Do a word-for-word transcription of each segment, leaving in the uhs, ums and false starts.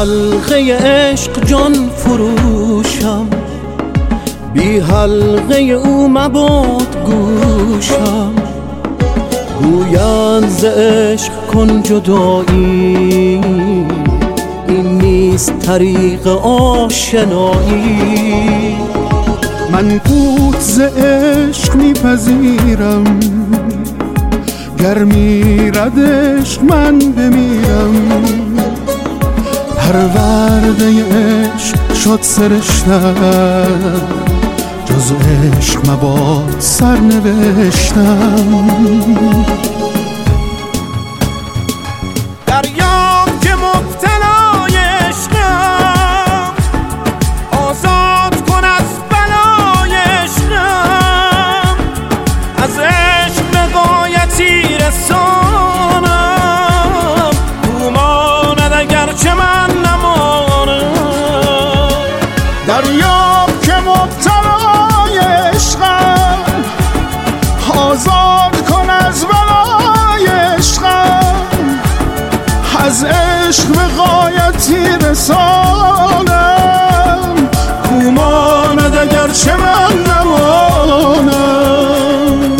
حلقه عشق جان فروشم، بی حلقه او مباد گوشم. گویند ز عشق کن جدایی، این نیست طریق آشنایی. من قوت ز عشق میپذیرم، گر میرد عشق من بمیرم. پرورده عشق شد سرشتم، جز عشق مباد سرنوشتم. دریاب که مبتلای عشقم، آزاد کن از بلای عشقم. از عشق به غایتی رسانم، او ماند اگرچه من نمانم. دریاب که مبتلای عشقم، آزاد کن از بلای عشقم. از عشق به غایتی رسانم، کو ماند اگرچه من نمانم.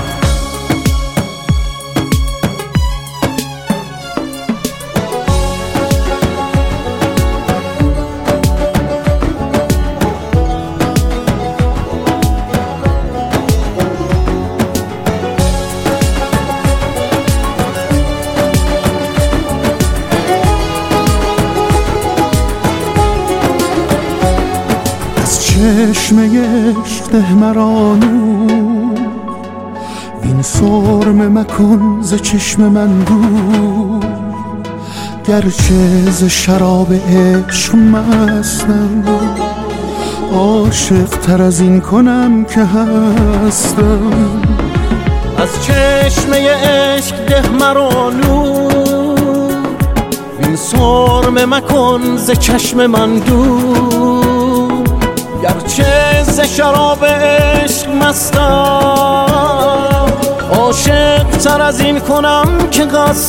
چشمه عشق ده مرا نور، وین سرمه مکن ز چشم من دور. گرچه ز شراب عشق مستم، عاشق تر از این کنم که هستم. از چشمه عشق ده مرا نور، وین سرمه مکن ز چشم من دور. گرچه ز شراب عشق مستم، عاشق تر از این کنم که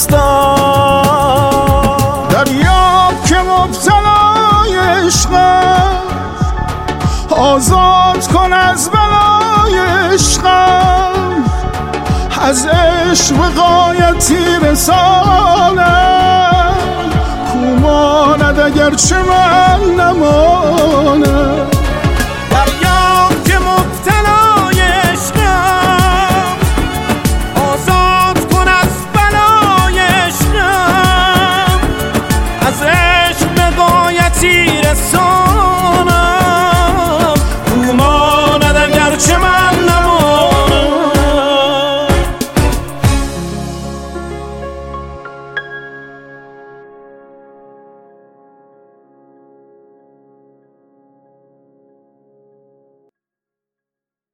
قصدم. دریاب که مبتلای عشقم، آزاد کن از بلای عشقم. از عشق به غایتی رسانم، کو ماند اگرچه من نمانم.